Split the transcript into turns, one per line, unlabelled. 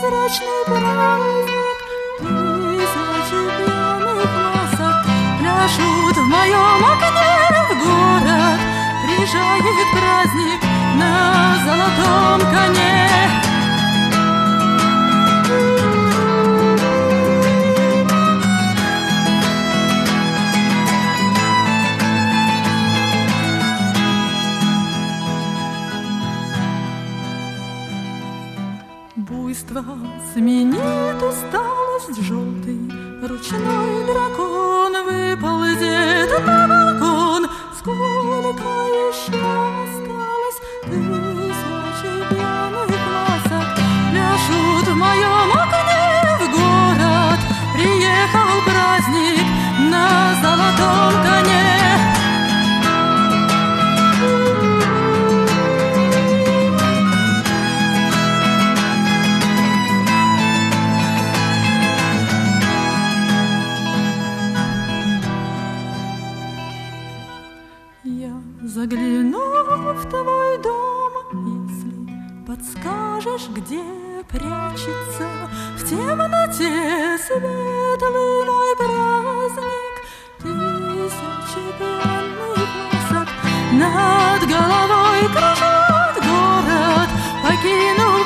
прозрачный праздник. Тысячи пьяных масок пляшут в моем окне. В город приезжает праздник на золотом коне. Буйство сменит усталость, желтый ручной дракон выползет на балкон. Сколько еще осталось? Тысячи пьяных масок пляшут в моем окне. В город приехал праздник на золотом коне. Я загляну в твой дом, если подскажешь, где прячется в темноте светлый мой праздник. Тысячи пьяных масок над головой кружат, город покинул